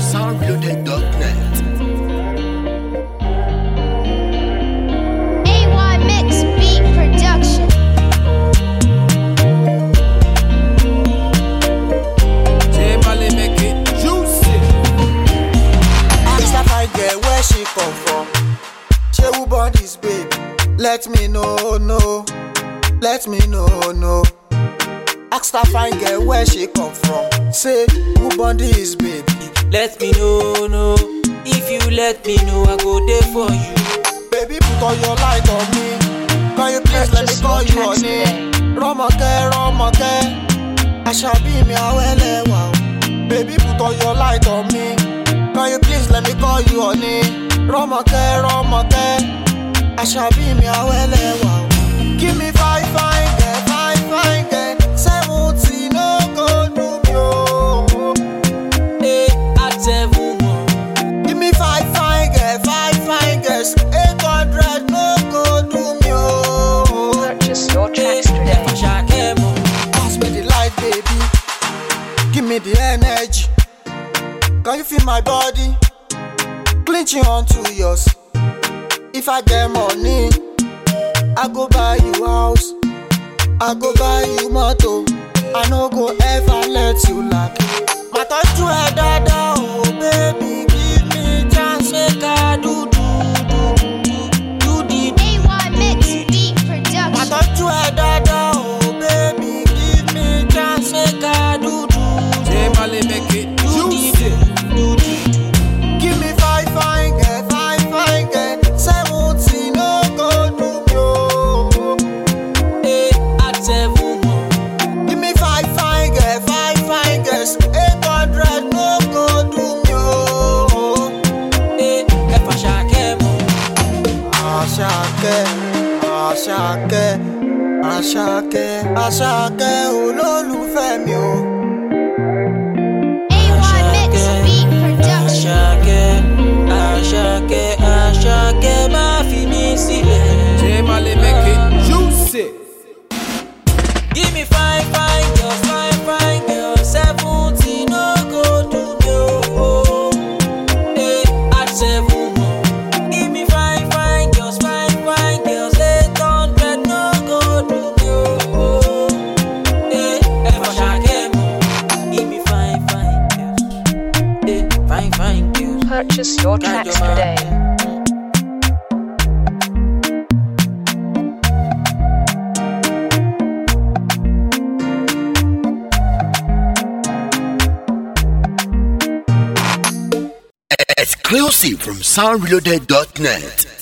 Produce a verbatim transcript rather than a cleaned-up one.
sound reloaded dot net. A Y Mix Beat Production. J-Mali make it juicy. Ask that fine girl where she come from. She who born this baby. Let me know, no. Let me know, no. Ask that fine girl where she come from. Say who born this baby. Let me know, no. If you let me know, I go there for you. Baby, put all your light on me. Can you please let me call you honey? Romoke, Romoke, I shall be me awele wow. Baby, put all your light on me. Can you please let me call you honey? Romoke, Romoke, I shall be me awele wow. Give me five fine girl, five fine girl. Seventy no go do me oh. Hey, at seven more. Give me five fine girl, five fine girls. Eight hundred no go do me oh. Purchase your Hey, tracks today. if I shall get more. Pass me the light, baby. Give me the energy. Can you feel my body clinching onto yours? If I get money, I go buy you house, I go buy you motor. I no go ever let you lack. My touch you head dada, oh baby, give me chance, make I do do do do do the. A Y Mix Beat My Production. touch you head dada, oh baby, give me chance, make I do do. J-Mali make it juicy. Give me five fine girl, five fine girl. Seventy no go do me oh. Hey, at seven more. Give me five fine girl, five fine girls. Eight hundred no go do me oh. Hey, if I shall get more. Àṣàkẹ́, Àṣàkẹ́, Àṣàkẹ́, Àṣàkẹ́ olólùfẹ́ mi o. A Y Mix Beat Production. Àṣàkẹ́, Àṣàkẹ́, Àṣàkẹ́, má fi mí sílẹ̀. J-Mali make it juicy. Give me fine, fine girls, fine, fine girls. Seventy no go do me oh. Hey, at seven more. Give me fine, fine girls, fine, fine girls. Eight hundred no go do me oh. Hey, if I shall get more. Give me fine, fine girls. Hey, fine, fine girls. Purchase your tracks today. Exclusive from sound reloaded dot net.